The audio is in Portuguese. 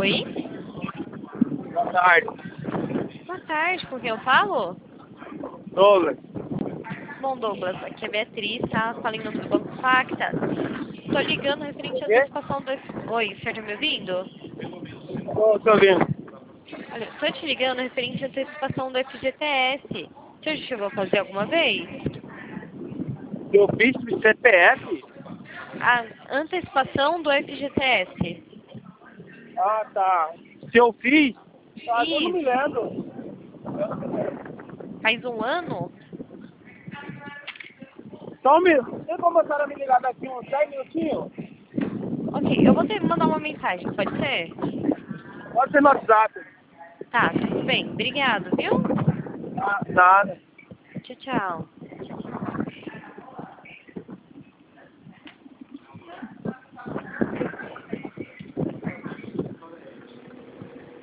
Oi? Boa tarde. Boa tarde, com quem eu falo? Douglas. Bom, Douglas, aqui é a Beatriz, tá? Fala em nome do Banco Facta. Tô ligando referente à Quê? antecipação do... Oi, você tá me ouvindo? Tô ouvindo. Olha, tô te ligando referente à antecipação do FGTS. Você já chegou a fazer alguma vez? Eu fiz pro CPF? A antecipação do FGTS. Ah, tá. Se eu fiz? Ah, eu não me Isso. lembro. Faz um ano? Só Tem como a senhora me ligar daqui uns 10 minutinhos? Ok, eu vou ter que mandar uma mensagem, pode ser? Pode ser no WhatsApp. Tá, tudo bem. Obrigado, viu? Ah, nada. Tchau, tchau.